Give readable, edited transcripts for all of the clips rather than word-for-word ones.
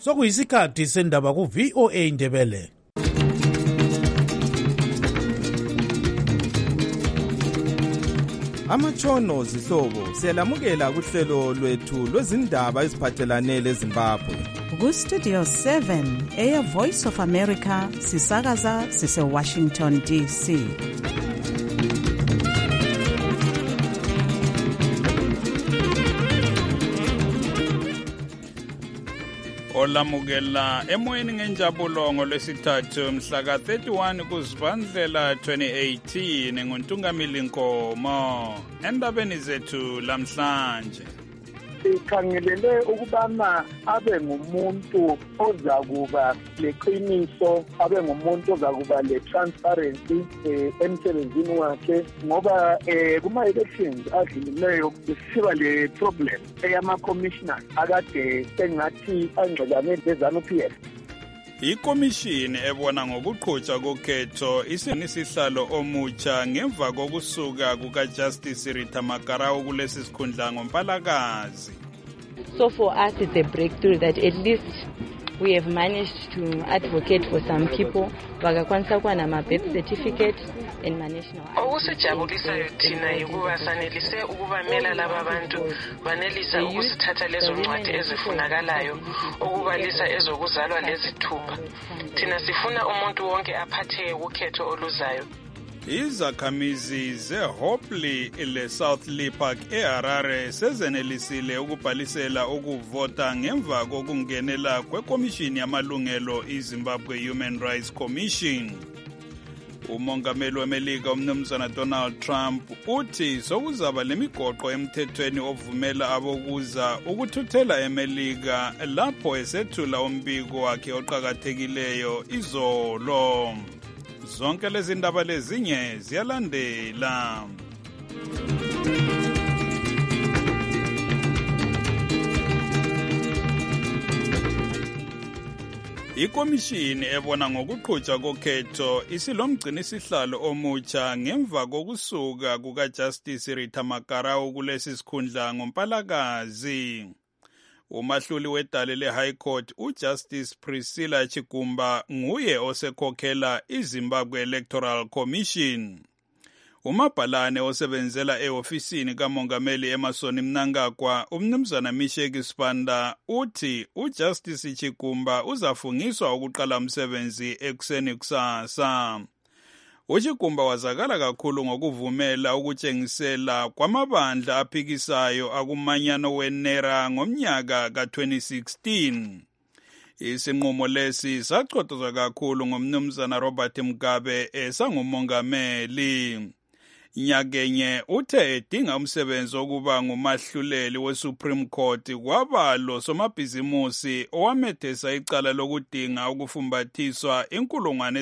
Sokuyisikhathi sendaba ku VOA Indebele. Amatshono zihlobo siyalamukela kuhlelo lwethu lwezindaba eziphathelane leZimbabwe. Ku Studio 7 Air Voice of America sisakaza sise Washington DC. Olamukela emoyeni ngenjabulo ngolwesithathu mhla ka-31 kuZibandlela 2018 nguNtungamili Nkomo. Endabeni zethu lamhlanje sikhangelele ukubana abe ngumuntu ozakuba leqiniso, abe ngumuntu ozakuba le-transparency emsebenzini wakhe, ngoba kuma-elections adlulileyo besiba le-problem eyama-commissioners akade engathi angxelane le-ZANU-PF. ikomishini ebona ngokuqhutshwa kokhetho isihlalo omutsha ngemva kokusuka kukaJustice Rita Makarau kulesi sikhundla ngoMpalakazi. So for us it's a breakthrough that at least we have managed to advocate for some people bakakwanisa kwa nama-birth certificate and ma-national. Okusijabulisayo thina yikuba sanelise ukubamela laba bantu banelisa ukusithatha lezo ncwadi ezifunakalayo ukubalisa ezokuzalwa lezithupha. Thina sifuna umuntu wonke aphatheke kukhetho oluzayo. Izakhamizi zeHopley leSouth Lee Park eHarare sezenelisile ukubhalisela ukuvota ngemva kokungenela kwekomishini yamalungelo iZimbabwe Human Rights Commission. Umongameli weMelika umnumzana Donald Trump uthi sokuzaba lemigoqo emthethweni ovumela abokuza ukuthuthela eMelika lapho esethula umbiko wakhe oqhakathekileyo izolo. Zonke lezi ndaba lezinye ziyalandela. Ikomishini ebona ngokuqhutshwa kokhetho isilomgcinisihlalo omutsha ngemva kokusuka kukaJustice Rita Makarau kulesi sikhundla ngoMpalakazi. Umahluli wedale le-High Court uJustice Priscilla Chigumba nguye osekhokhela iZimbabwe Electoral Commission. Umabhalane osebenzela ehofisini kamongameli Emmerson Mnangagwa umnumzana Misheki Sibanda uthi uJustice Chigumba uzafungiswa ukuqala umsebenzi ekuseni kusasa. uChigumba wazakala kakhulu ngokuvumela ukutshengisela kwamabandla aphikisayo akumanyano weNERA ngomnyaka ka-2016. Isinqumo lesi sachotozwa kakhulu ngomnumzana Robert Mugabe esangumongameli. Nyakenye uthe edinga umsebenzi wokuba ngumahluleli weSupreme Court kwabalo somabhizimusi owamethesa icala lokudinga ukufumbathiswa inkulungwane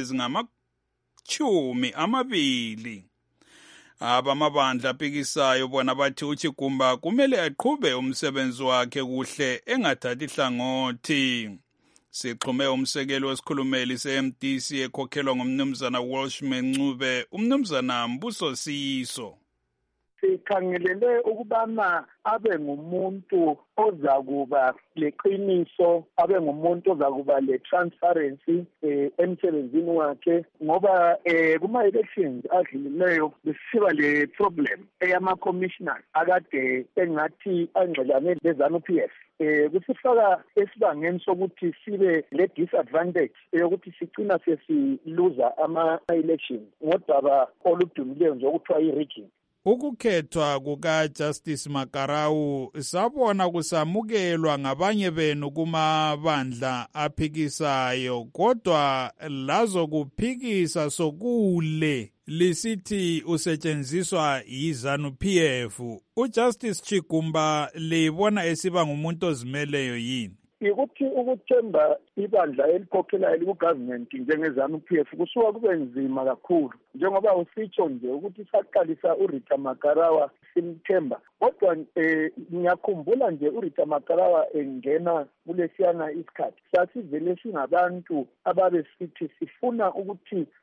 ezingama-20. Abamabandla aphikisayo bona bathi uChigumba kumele aqhube umsebenzi wakhe kuhle engathathi hlangothi. Sixhume umsekeli wesikhulumeli se-MDC ekhokhelwa ngumnumzana Welshman Ncube, umnumzana Mbuso Siso. Sikhangelele ukubana abe ngumuntu ozakuba leqiniso, abe ngumuntu ozakuba le-transparency emsebenzini wakhe, ngoba kuma-elections adlulileyo besiba le-problem eyama-commissioners akade engathi angxelane le-ZANU-PF. Kusifaka esibangeni sokuthi sibe le-disadvantage yokuthi sigcina sesiluza ama-elections ngodaba oludumileyo nje okuthiwa i-rigging. Ukukhethwa kukaJustice Makarau sabona kusamukelwa ngabanye benu kumabandla aphikisayo, kodwa lazo kuphikisa sokule lisithi usetshenziswa yiZANU-PF. uJustice Chigumba libona esiba ngumuntu ozimeleyo yini? Ukuthi ukuthemba ibandla elikhokhelayo liku-government njenge-ZANU-PF kusuka kube nzima kakhulu, njengoba usitsho nje ukuthi saqalisa uRita Makarawa simthemba. Kodwa ngiyakhumbula nje uRita Makarawa engena kulesiyana isikhathi sasivele singabantu ababe sithi sifuna ukuthi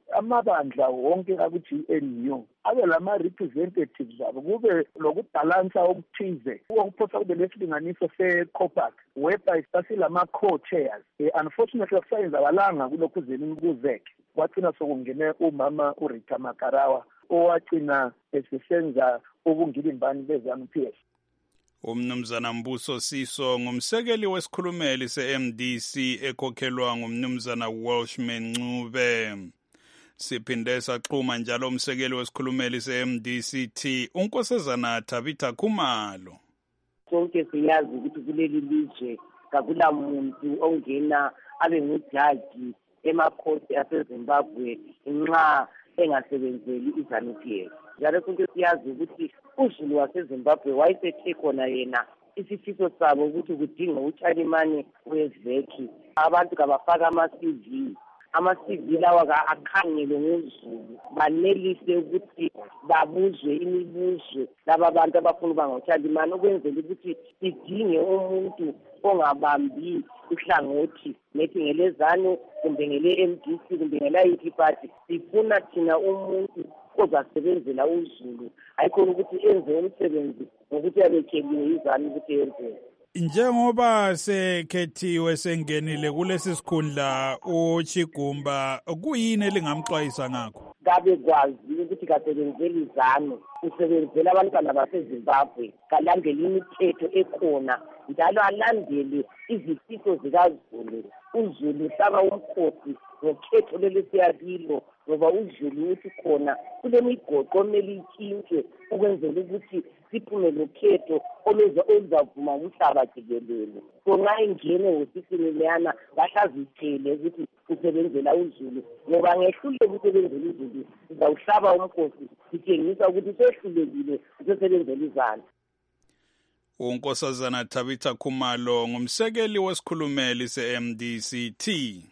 amabandla wonke aku-GNU abe lama-representatives abo, kube lokubhalansa okuthize okuphosa kube lesilinganiso se-COPAC whereby sasilama-co-chairs. Unfortunately akusayenzakalanga kulokhuzeni kuzeke, kwagcina sokungene umama uRita Makarawa owagcina esesenza ubungilimbani be-ZANU-PF. Umnumzana Mbuso Siso ngumsekeli wesikhulumeli se-MDC ekhokhelwa ngumnumzana Welshman Ncube. Siphinde saxhuma njalo umsekeli wesikhulumeli se-MDCT uNkosazana Tabitha Khumalo. Sonke siyazi ukuthi kuleli lizwe kakula muntu ongena abe ngujaji emakhoti aseZimbabwe nxa engasebenzeli iZANU-PF. Njalo sonke siyazi ukuthi uZulu waseZimbabwe wayesethe khona yena isifiso sabo ukuthi kudinga utshalimane wezeki. Abantu kabafaka ama-CV lawa akhangelwe ngoZulu, banelise ukuthi babuzwe imibuzo laba abantu abafuna ukuba ngotshalimane, ukwenzela ukuthi sidinge umuntu ongabambi uhlangothi nethi ngelezanu kumbe ngele-MDC kumbe ngela-yiphi party. Sifuna thina umuntu ozasebenzela uZulu, ayikhona ukuthi enze umsebenzi ngokuthi abekheliwe izanu ukuthi yenze. Njengoba sekhethiwe sengenile kulesi sikhundla uChigumba, kuyini elingamxwayisa ngakho? Kabe kwazi ukuthi kasebenzeli izanu, usebenzela abantwana baseZimbabwe, kalandele imithetho ekhona njalo alandele izifiso zikaZulu. uZulu uhlaba umkhosi ngokhetho leli siyakilo, ngoba uZulu uthi khona kulemigoqo omele itshintshwe ukwenzela ukuthi siphume lokhetho oluzavuma umhlaba jikelele. So nxa ingene ngosisini leyana bahlazithele ukuthi usebenzela uZulu, ngoba ngehluleke ukusebenzela uZulu uzawuhlaba umkhosi, sitshengisa ukuthi sehlulekile usebenzela izandla. uNkosazana Tabitha Khumalo ngumsekeli wesikhulumeli se-MDCT.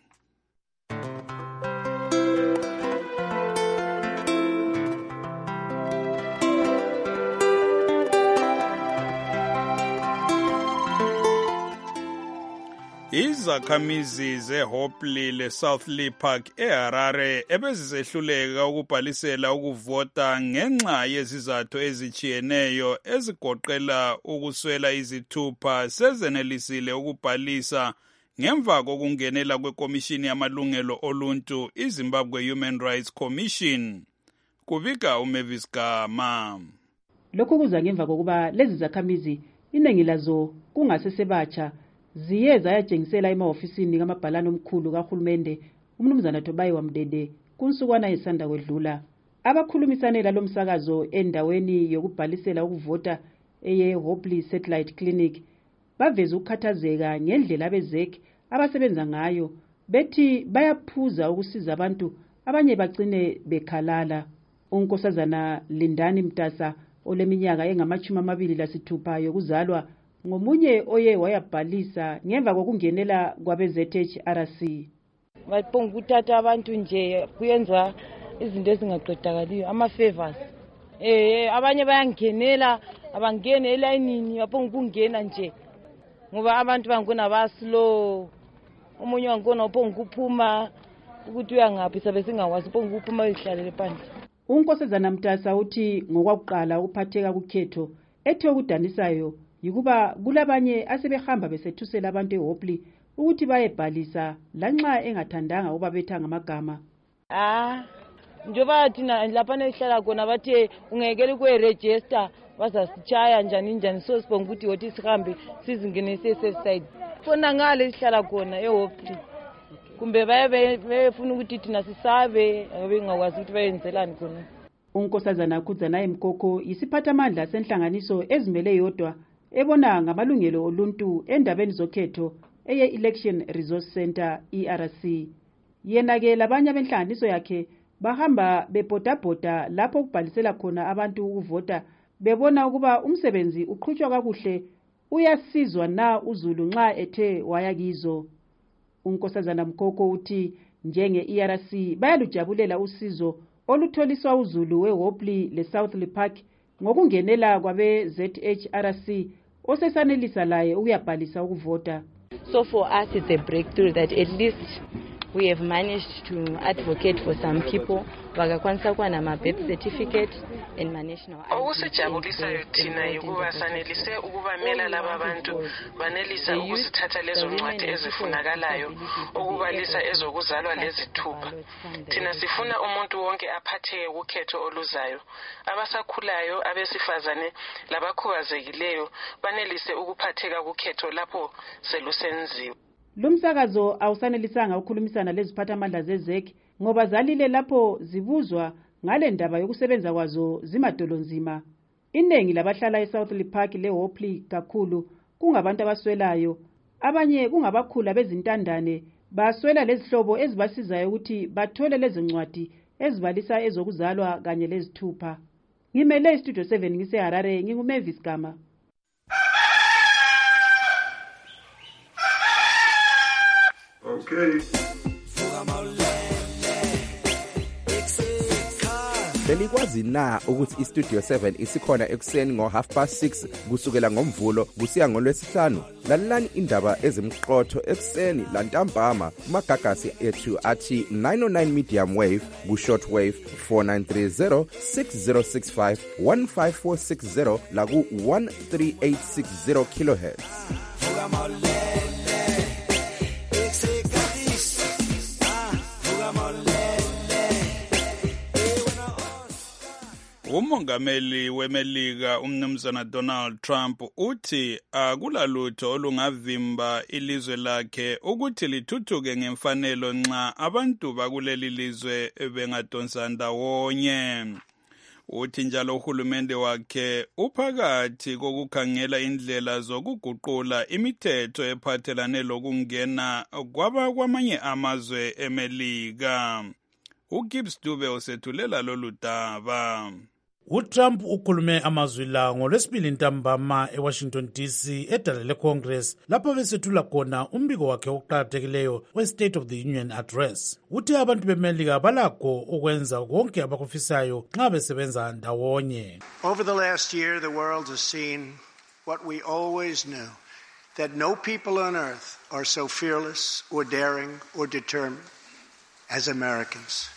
Izakhamizi zeHopley leSouth Park eHarare ebezisehluleka ukubhalisela ukuvota ngenxa yezizathu ezichiyeneyo ezigoqela ukuswela izithupha sezenelisile ukubhalisa ngemva kokungenela kwekomishini yamalungelo oluntu iZimbabwe Human Rights Commission. Kubika uMavis Gama. Lokhu kuza ngemva kokuba lezi zakhamizi iningi lazo kungasesebatsha ziye zayatshengisela emahofisini kamabhalane omkhulu kahulumende umnumzana Tobayiwa Mdede kunsukwana esanda kwedlula. Abakhulumisane lalomsakazo endaweni yokubhalisela ukuvota eyeHopley Satellite Clinic baveza ukukhathazeka ngendlela abezeki abasebenza ngayo, bethi bayaphuza ukusiza abantu abanye bagcine bekhalala. uNkosazana Lindani Mtasa oleminyaka engama-26 yokuzalwa ngomunye oye wayabhalisa ngemva kokungenela kwabe-ZHRC. Baphonga ukuthatha abantu nje kuyenza izinto ezingaqedakaliyo, ama-favors. Abanye bayangenela, abangene elayinini, baphonga ukungena nje ngoba abantu bangona baslow. Omunye wangona uphonga ukuphuma ukuthi uyangaphi sabe singakwazi uphonga ukuphuma ihlalele phandle. uNkosazana Mtasa uthi ngokwakuqala ukuphatheka kukhetho ethe okudanisayo yikuba kulabanye asebehamba besethusela abantu eHopley ukuthi bayebhalisa lanxa engathandanga ukuba betha ngamagama. Njoba thina lapha nehlala khona bathe ungekele kwe-register bazasitshaya njani so sibonga ukuthi wothi sihambe sizingenise safe side. Khona ngale sihlala khona eHopley. Kumbe bayefuna ukuthi thina sisabe bengakwazi ukuthi bayenzelani khona. uNkosazana Khudzana Mkoko yisiphathamandla senhlanganiso ezimele yodwa ebona ngamalungelo oluntu endabeni zokhetho eye-Election Resource Center ERC. Yena-ke labanye benhlanganiso yakhe bahamba bebhodabhoda lapho kubhalisela khona abantu ukuvota bebona ukuba umsebenzi uqhutshwa kakuhle, uyasizwa na uZulu nxa ethe waya kizo. uNkosazana Mkoko uthi njenge-ERC bayalujabulela usizo olutholiswa uZulu weHopley leSouth Park ngokungenela kwabe-ZHRC osesanelisa laye ukuyabhalisa ukuvota. So for us it's a breakthrough that at least we have managed to advocate for some people vakakwanisa kuwa nama-birth certificate and ma-national okusijabulisayo thina yikuba sanelise ukubamela laba bantu banelisa ukuzithatha lezo ncwadi ezifunakalayo ukubalisa ezokuzalwa lezithupha. Thina sifuna umuntu wonke aphatheke kukhetho oluzayo. Abasakhulayo, abesifazane labakhubazekileyo banelise ukuphatheka kukhetho lapho selusenziwe. Lumsakazo awusanelisanga ukukhulumisana leziphathamandla zezek ngoba zalile lapho zibuzwa ngale ndaba yokusebenza kwazo zimadolonzima. Iningi labahlala eSouth Park leHopley kakhulu kungabantu abaswelayo, abanye kungabakhula bezintandane baswela lezihlobo ezibasizayo ukuthi bathole lezi ncwadi ezibalisa ezokuzalwa kanye lezithupha. Ngimele iStudio 7 ngiseHarare, nginguMavis Gama. Okay. Belikwazi na ukuthi iStudio 7 isikhona ekuseni ngo6:30 kusukela ngomvulo kusiya ngolwesihlanu? Lalelani indaba ezimqotho ekuseni lantambama kumagagasi ethu athi 909 medium wave ku-short wave 4930 6065 15460 la ku-13860 kilohertz. Umongameli weMelika umnumzana Donald Trump uthi akulalutho olungavimba ilizwe lakhe ukuthi lithuthuke ngemfanelo nxa abantu bakuleli lizwe bengadonsa ndawonye. Uthi njalo uhulumende wakhe uphakathi kokukhangela indlela zokuguqula imithetho ephathelane lokungena kwamanye amazwe eMelika. uGibbs Dube usethulela lolu daba. UTrump ukhulume amazwi la ngolwesibili ntambama eWashington DC edala leCongress lapho besethula khona umbiko wakhe oqhakathekileyo we-State of the Union Address. Uthi abantu beMelika balakho ukwenza konke abakufisayo nxa besebenza ndawonye. Over the last year, the world has seen what we always knew, that no people on earth are so fearless or daring or determined as Americans.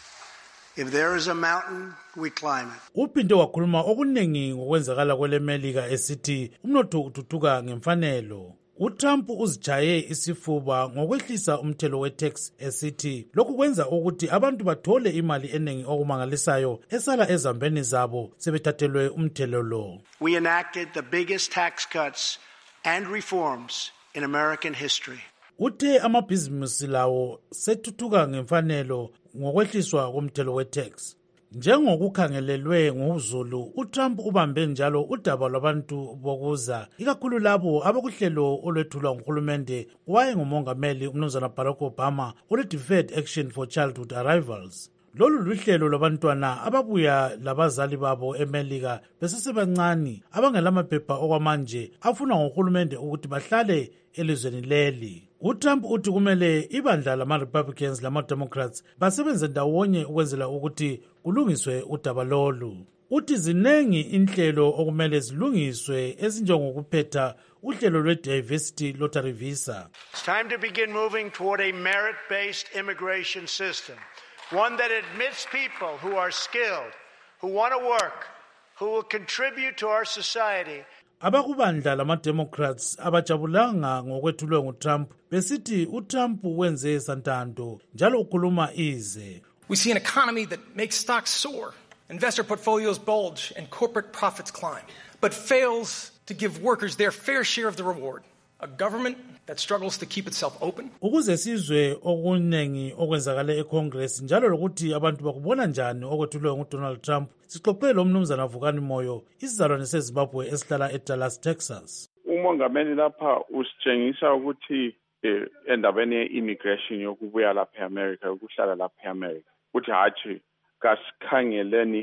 If there is a mountain, we climb it. Uphinde wakhuluma okuningi ngokwenzakala kweleMelika esithi umnotho uthuthuka ngemfanelo. uTrump uzijaye isifuba ngokwehlisa umthelo we-tax esithi lokhu kwenza ukuthi abantu bathole imali eningi okumangalisayo esala ezambeni zabo sebethathelwe umthelo lo. We enacted the biggest tax cuts and reforms in American history. Uthe amabhizinisi lawo sethuthuka ngemfanelo ngokwehliswa komthelo we-tax. Njengokukhangelelwe ngozulu, uTrump ubambe njalo udaba lwabantu bokuza, ikakhulu labo abakuhlelo olwethulwa nguhulumende waye ngumongameli umnumzana Barack Obama ole-Deferred Action for Childhood Arrivals. Lolu luhlelo lwabantwana ababuya labazali babo eMelika besesebancane abangelamaphepha okwamanje afuna ngohulumende ukuthi bahlale elizweni leli. uTrump uthi kumele ibandla lama-Republicans lama-Democrats basebenze ndawonye ukwenzela ukuthi kulungiswe udaba lolu. Uthi zinengi inhlelo okumele zilungiswe ezinjengokuphetha uhlelo lwe-Diversity Lottery Visa. It's time to begin moving toward a merit-based immigration system, one that admits people who are skilled, who want to work, who will contribute to our society. Abakubandla lama-Democrats abajabulanga ngokwethulwe nguTrump besithi uTrump wenze santando njalo ukhuluma ize. We see an economy that makes stocks soar, investor portfolios bulge, and corporate profits climb, but fails to give workers their fair share of the reward. A government that struggles to keep itself open. Ukuze sizwe okunengi okwenzakale eCongress njalo lokuthi abantu bakubona njani okwethulwe nguDonald Trump, sixoxele lo mnumzana Vukani Moyo, isizalwane seZimbabwe esihlala eDallas, Texas. Umongameli lapha usitshengisa ukuthi endabeni ye-immigration yokubuya lapha eAmerica, yokuhlala lapha eAmerica, uthi hathi kasikhangeleni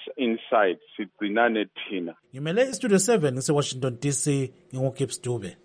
inside sigcinane thina. Ngimele iStudio 7 ngiseWashington DC, nginguGibbs Dube.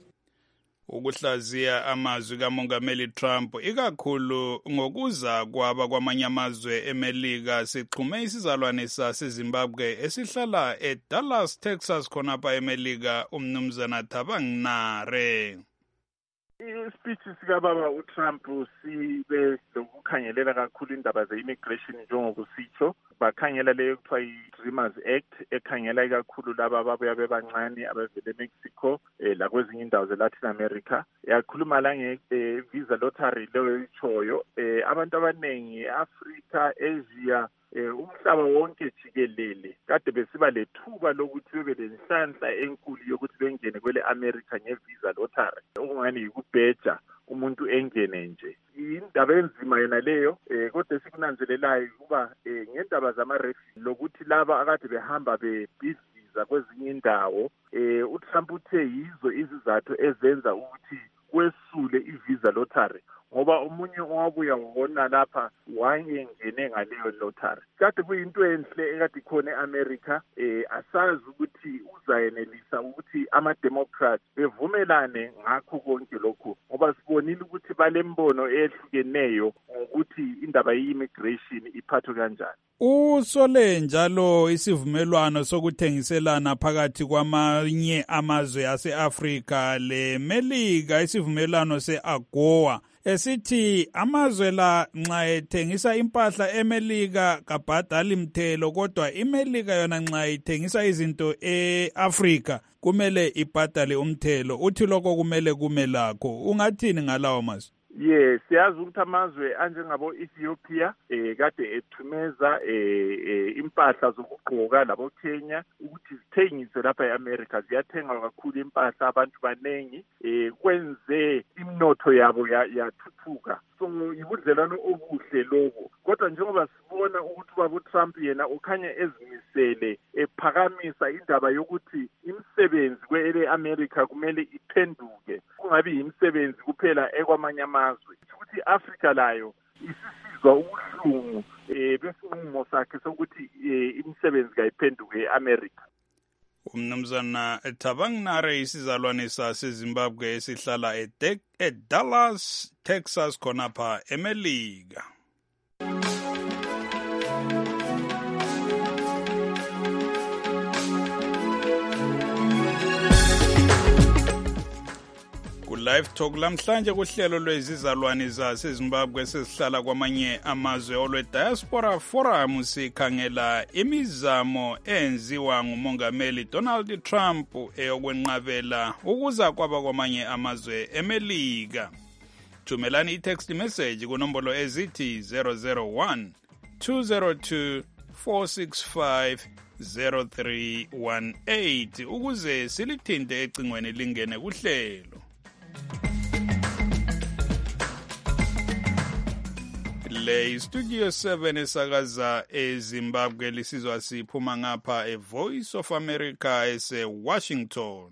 Ukuhlaziya amazwi kamongameli Trump ikakhulu ngokuza kwaba kwamanye amazwe eMelika sixhume isizalwane saseZimbabwe esihlala eDallas, Texas khonapha eMelika umnumzana Thabang Nare. Ispeech sikababa uTrump sibe lokukhangelela kakhulu indaba ze-immigration njengokusitsho. Bakhangela leyo kuthiwa i-Dreamers Act ekhangela kakhulu laba ababuya bebancane abavele eMexico lakwezinye indawo ze-Latin America. Yakhuluma la nge-visa lottery leyo ichoyo. Abantu abaningi e-Africa, Asia, umhlaba wonke jikelele kade besiba lethuba lokuthi bebe lenhlanhla enkulu yokuthi bengene kwele America nge-visa lottery. Okungani yikubheja umuntu engene nje. Indaba enzima yena leyo kodwa sikunanzelelayo kuba ngendaba zama-refugee lokuthi laba akade behamba bebhiziza kwezinye indawo uTrump uthe yizo izizathu ezenza ukuthi kwesule i-visa lottery ngoba omunye owabuya wona lapha wayengene ngaleyo lottery. Kade kuyinto enhle ekade khona eAmerica asazi ukuthi uzayenelisa ukuthi ama-Democrats bevumelane ngakho konke lokhu ngoba sibonile ukuthi balembono ehlukeneyo ngokuthi indaba ye-immigration iphathwe kanjani. Usole njalo isivumelwano sokuthengiselana phakathi kwamanye amazwe ase-Afrika leMelika, isivumelwano se-AGOA esithi amazwe la nxa ethengisa impahla eMelika kabhadali mthelo, kodwa iMelika yona nxa ithengisa izinto e-Afrika kumele ibhadale umthelo. Uthi lokho kumele kume lakho. Ungathini ngalawo mazwe? Yes, siyazi ukuthi amazwe anjengabo Ethiopia kade ethumeza impahla zokugqoka labo Kenya ukuthi zithengise lapha eAmerica. Ziyathenga kakhulu impahla, abantu banengi kwenze imnotho yabo yathuthuka. So ibudlelwano obuhle lobo. Kodwa njengoba sibona ukuthi baba uTrump yena ukhanya ezimisele ephakamisa indaba yokuthi imisebenzi kwele-America kumele iphenduke, kungabi yimisebenzi kuphela ekwamanye amazwe, ukuthi iAfrica layo isisizwa ubuhlungu besinqumo sakhe sokuthi imisebenzi kayiphenduke e-America. Umnumzana Thabang Nare, isizalwane saseZimbabwe esihlala eDallas, Texas khonapha eMelika. Live Talk lamhlanje kuhlelo lwezizalwane zaseZimbabwe sesihlala kwamanye amazwe olwe-Diaspora Forum sikhangela imizamo enziwa ngumongameli Donald Trump eyokwenqabela ukuza kwaba kwamanye amazwe eMelika. Thumelani i-text message kunombolo ezithi 001 202 465 0318 ukuze silithinte ecingweni lingene kuhlelo. Le Studio 7 esakaza eZimbabwe lisizwa siphuma ngapha eVoice of America ese-Washington.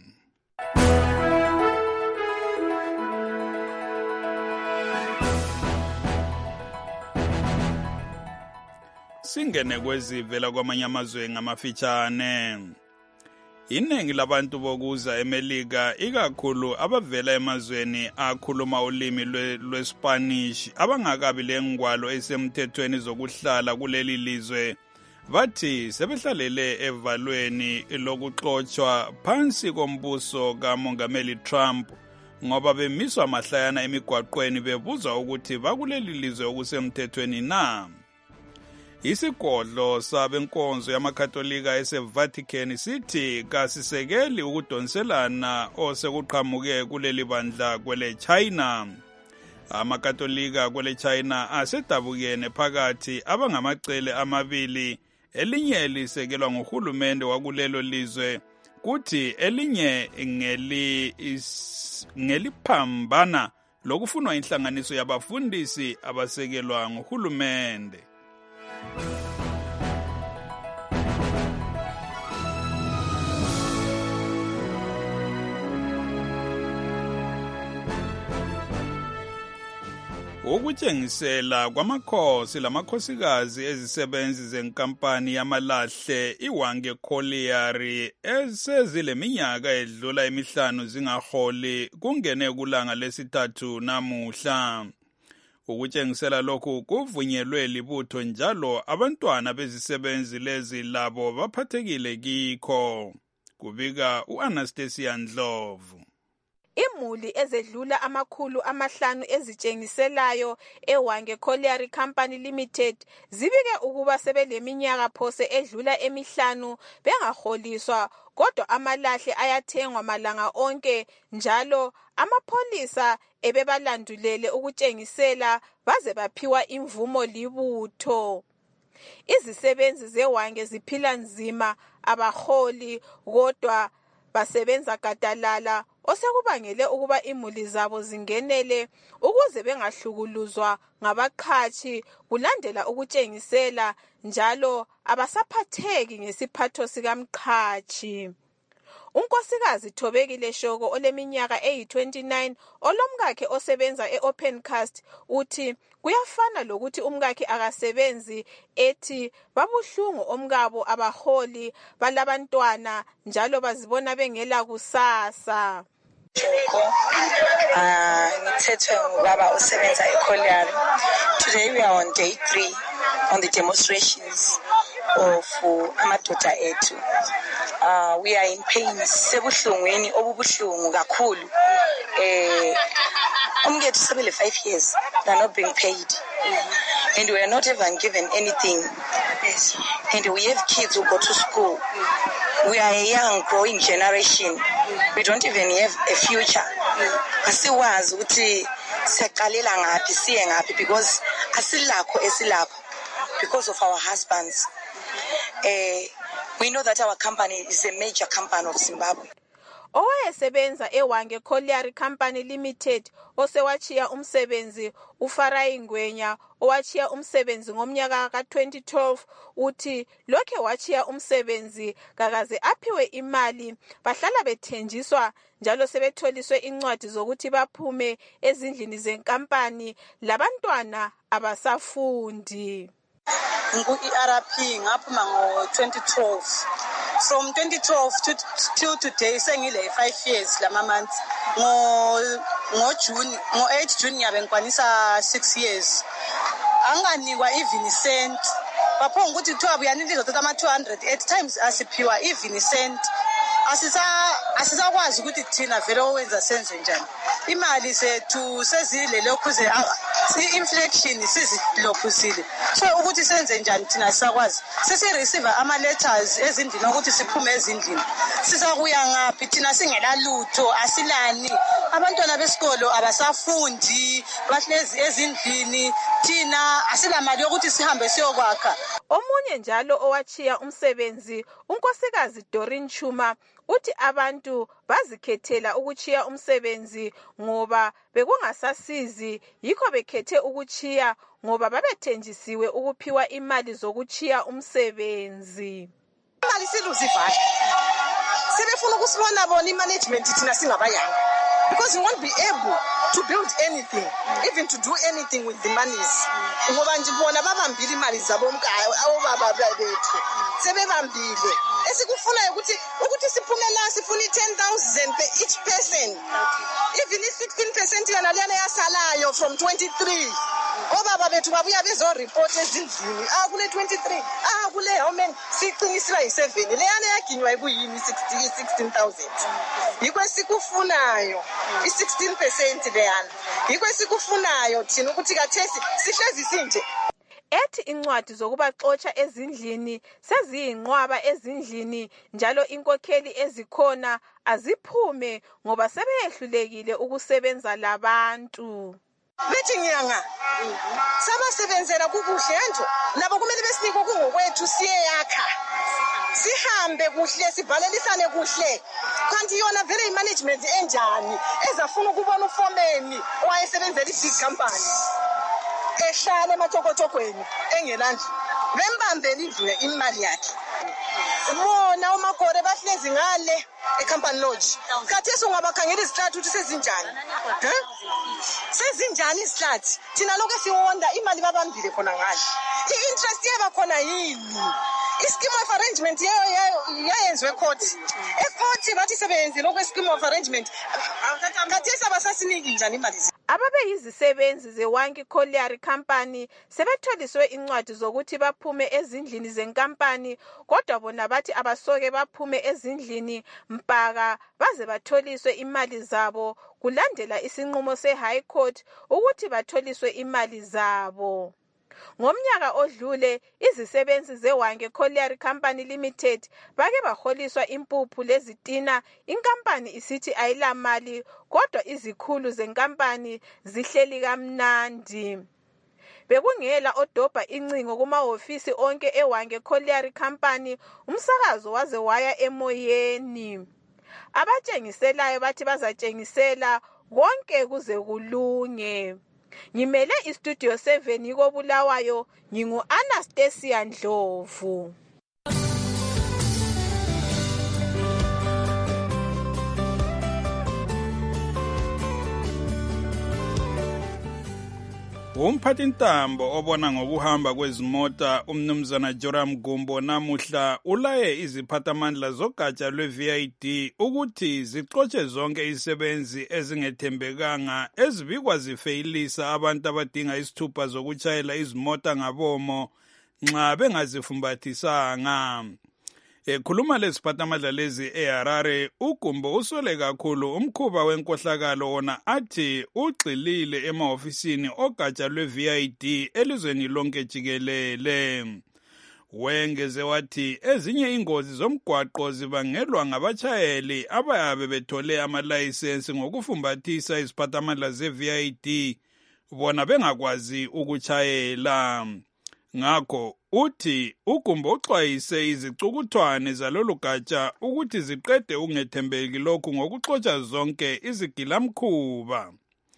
Singene kwezivela kwamanye amazwe ngamafitshane. Iningi labantu bokuza eMelika ikakhulu abavela emazweni akhuluma ulimi lweSpanish abangakabi lengwalo esemthethweni zokuhlala kuleli lizwe bathi sebehlalele evalweni lokuxotshwa phansi kombuso kamongameli Trump ngoba bemiswa mahlayana emigwaqweni bebuzwa ukuthi bakuleli lizwe okusemthethweni na. Isigodlo sabenkonzo yamakatolika eseVatican sithi kasisekeli ukudonselana osekuqhamuke kuleli bandla kwele China. Amakatolika kwele China asedabukene phakathi abangamacele amabili, elinye lisekelwa nguhulumende wakulelo lizwe kuthi elinye ngeliphambana lokufunwa inhlanganiso yabafundisi abasekelwa nguhulumende. Ukutshengisela kwamakhosi lamakhosikazi ezisebenzi zenkampani yamalahle iWange Colliery esezileminyaka edlula emihlanu zingaholi kungene kulanga lesithathu namuhla. Ukutshengisela lokhu kuvunyelwe libutho njalo abantwana bezisebenzi lezi labo baphathekile kikho, kubika uAnastasia Ndlovu. Imuli ezedlula 500 ezitshengiselayo eWange Colliery Company Limited zibike ukuba sebeleminyaka phose edlula emihlanu bengaholiswa, kodwa amalahle ayathengwa malanga onke njalo amapholisa ebebalandulele ukutshengisela baze baphiwa imvumo libutho. Izisebenzi zeWange ziphila nzima, abaholi kodwa basebenza gadalala, osekubangele ukuba imuli zabo zingenele ukuze bengahlukuluzwa ngabaqhashi kulandela ukutshengisela njalo abasaphatheki ngesiphatho sikamqhashi. Unkosikazi Thobekile Shoko oleminyaka eyi-29 olomkakhe osebenza e-Opencast uthi kuyafana lokuthi umkakhe akasebenzi, ethi babuhlungu omkabo abaholi balabantwana njalo bazibona bengela kusasa. Ngithethwe ngubaba osebenza eColliery. Today we are on day 3 on the demonstrations of amadoda ethu. We are in pain, sebuhlungweni obubuhlungu kakhulu. Umngethu sebele 5 years, they are not being paid. And we are not even given anything. Yes. And we have kids who go to school. We are a young growing generation. We don't even have a future. Asiwazi ukuthi siyaqalela ngaphi siye ngaphi because asilakho esilapho because of our husbands. We know that our company is a major company of Zimbabwe. Owayesebenza eWange Colliery Company Limited osewachiya umsebenzi uFarai Ngwenya owachiya umsebenzi ngomnyaka ka2012 uthi lokhe wachiya umsebenzi kakaze aphiwe imali, bahlala bethenjiswa njalo sebetholiswe incwadi zokuthi baphume ezindlini zenkampani, labantwana abasafundi. Ngu-ERP ngaphuma ngo-2012. From 2012 to today sengile 5 years lama months. Ngo-8 June ngiyabe ngikwanisa 6 years. Anganikwa even cent. Bapho ukuthi kuthiwa buyanilizo thatha ama-200 at times asiphiwa even cent. Asisakwazi ukuthi thina vele owenza senze njani. Imali zethu sezile lokhuze i-inflation sizilokhuzile. So ukuthi senze njani thina sisakwazi. Sesireceive ama-letters ezindlini ukuthi siphume ezindlini. Sisakuya ngaphi thina singela lutho, asilani. Abantwana besikolo abasafundi, bahlezi ezindlini, thina asilamali yokuthi sihambe siyokwakha. Omunye njalo owachiya umsebenzi, unkosikazi Doreen Chuma, uthi abantu bazikhethela ukuchiya umsebenzi ngoba bekungasasizi, yikho bekhethe ukuchiya ngoba babethenjisiwe ukuphiwa imali zokuchiya umsebenzi. Imali siluzivale. Sebefuna ukusibona bona imanagement thina singabayanga. Because we won't be able to build anything, even to do anything with the monies. Ngoba nje bona babambile imali zabo obaba bethu. Sebebambile. Esikufuna ukuthi siphume la sifuna 10,000 per each person. Even 16% yana lena yasalayo from 23. Obaba bethu babuya bezo report ezindlini. Kule 23. Kule how many? Siqiniswa yi7. Leyana yaginywa ikuyini 16,000. Yikho sikufunayo. I16% leyana. Yikho sikufunayo thina ukuthi kathesi sihlezi sinje. Ethi incwadi zokubaxotsha ezindlini seziyinqwaba ezindlini njalo inkokheli ezikhona aziphume ngoba sebeyehlulekile ukusebenza labantu. Bethi ngiyanga sabasebenzela kukuhle nje nabo kumele besinike kungokwethu siyeyakha sihambe kuhle sibhalelisane kuhle kanti yona vele imanagement enjani ezafuna ukubona ufomeni owayesebenzela i-big company ehlala emathokotokweni engelandlu bembambela indlu imali yakhe bona umakore bahlezi ngale eCampani Lodge kathesi ungabakhangela izihlathi ukuthi sezinjani izihlathi thina lokho siwonda imali babambile khona ngale i-interest yeba khona yini i-scheme of arrangement yayenziwe court bathi sebenzi lokho i-scheme of arrangement kathesi abasasiniki njani imali ababeyizisebenzi ze-Wangi Colliery Company sebetholiswe incwadi zokuthi baphume ezindlini zenkampani, kodwa bona bathi abasoke baphume ezindlini mpaka baze batholiswe imali zabo kulandela isinqumo se-High Court ukuthi batholiswe imali zabo. Ngomnyaka odlule izisebenzi ze-Wangi Colliery Company Limited bake baholiswa impuphu lezitina, inkampani isithi ayilamali kodwa izikhulu zenkampani zihleli kamnandi. Bekungela odobha incingo kumahofisi onke e-Wangi Colliery Company, umsakazo waze waya emoyeni. Abatshengiselayo bathi bazatshengisela konke kuze kulunge. Ngimele istudio 7 yikoBulawayo, ngingu-Anastasia Ndlovu. Umphathintambo obona ngokuhamba kwezimota umnumzana Joram Gumbo namuhla ulaye iziphathamandla zogatsha lwe-VID ukuthi zixotshe zonke izisebenzi ezingethembekanga ezibikwa zifeyilisa abantu abadinga isithupha zokutshayela izimota ngabomo nxa bengazifumbathisanga. Ekhuluma leziphathamandla lezi eHarare, uGumbo usole kakhulu umkhuba wenkohlakalo wona athi ugxilile emahofisini ogatsha lwe-VID elizweni lonke jikelele. Wengeze wathi ezinye ingozi zomgwaqo zibangelwa ngabatshayeli abayabe bethole amalayisensi ngokufumbathisa iziphathamandla ze-VID bona bengakwazi ukutshayela. Ngakho uthi uGumbo uxwayise izicukuthwane zalolu gatsha ukuthi ziqede ukungethembeki lokhu ngokuxotsha zonke izigilamkhuba.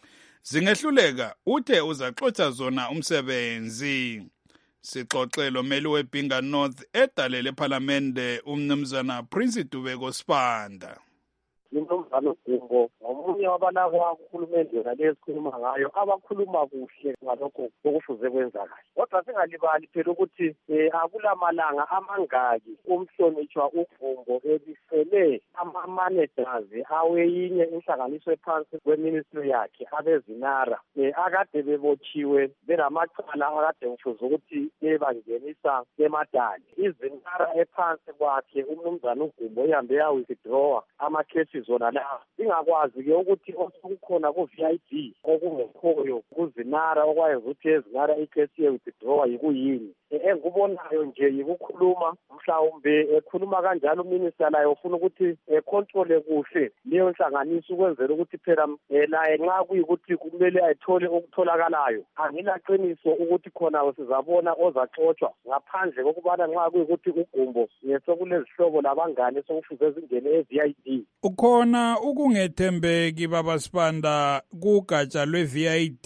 Zingehluleka uthe uzaxotsha zona umsebenzi. Sixoxe lomeli weBhinga North edale lephalamende umnumzana Prince Dubeko Sibanda. Umnumzana Gumbo ngomunye wabalakwa kuhulumende nalesikhuluma ngayo abakhuluma kuhle ngalokho okufuze kwenzakala. Kodwa singalibali phela ukuthi akulamalanga amangaki umhlonitshwa uGumbo ebisele ama-managers aweyinye inhlanganiso ephansi kweministry yakhe abezinara akade bebotshiwe benamacala akade kufuze ukuthi bebangenisa emadali. Izinara ephansi kwakhe umnumzana uGumbo uhambe yawithdrawa amakhesi zona la ingakwazi-ke ukuthi osekukhona ku-VID okungekhoyo kuzinara okwayenza ukuthi ezinara ikhesi ye-withdrawa yikuyini. Engikubonayo nje yikukhuluma mhlawumbe ekhuluma kanjalo uminister laye ufuna ukuthi econtrole kuhle leyo nhlanganiso ukwenzela ukuthi phela laye nxa kuyikuthi kumele ayithole okutholakalayo angilaqiniso ukuthi khona sizabona ozaxotshwa ngaphandle kokubana nxa kuyikuthi uGumbo sokulezihlobo labangane sokufuze zingene e-VID. Ukhona ukungethembeki baba Sibanda kugatsha lwe-VID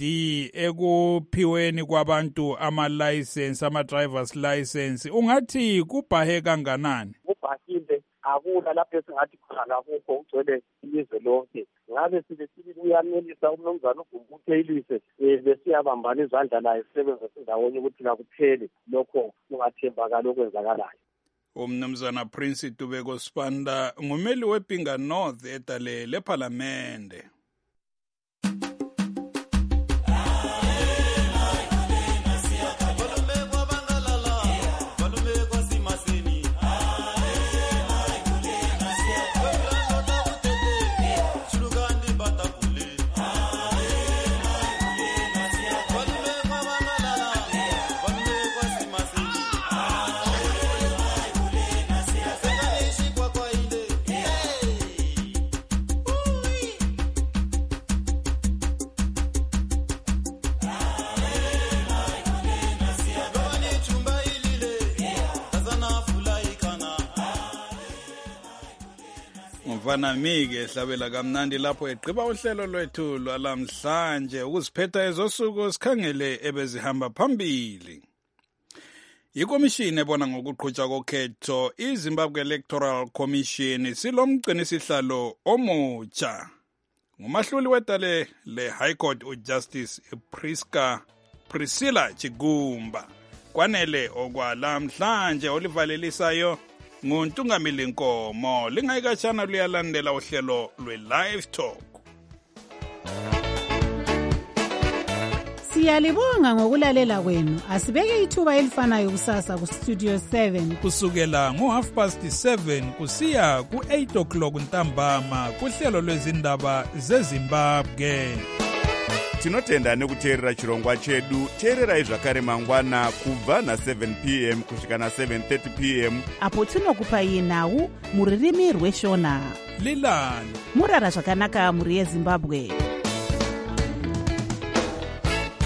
ekuphiweni kwabantu ama-license ama-driver's license, ungathi kubhahe kanganani? Kubhahile, akula lapho esingathi khona lakukho ugcwele ilizwe lonke. Ngabe sibesibili uyanelisa umnumzana uGumbo utheyilise besiyabambana izandla naye sisebenze sindawonye ukuthi kakuphele lokho kungathembakala okwenzakalayo. Umnumzana Prince Dubeko Sibanda ngumeli weBhinga North edale lephalamende. Vanamike hlabela kamnandi lapho eqhiba uhlelo lwethu lwalamhlanje ukuziphetha ezosuku sikhangele ebezihamba phambili. Ikomishini ebona ngokuqhutshwa kokhetho iZimbabwe Electoral Commission silomgcinisihlalo omutsha. Ngumahluli wedale le-High Court uJustice Priscilla Chigumba. Kwanele okwalamhlanje olivalelisayo nguNtungamili Nkomo. Lingayikatshana luyalandela uhlelo lwe-Live Talk. Siyalibonga ngokulalela kwenu. Asibeke ithuba elifanayo kusasa ku Studio 7 kusukela ngo7:30 kusiya ku8 o'clock ntambama kuhlelo lwezindaba zeZimbabwe. Tinotenda nekuteerera chirongwa chedu. Teererai zvakare mangwana kubva na7 p.m. kusvika na7:30 p.m. apo tinokupai nhau muririmi rweshona. Lilani murara zvakanaka muri yeZimbabwe.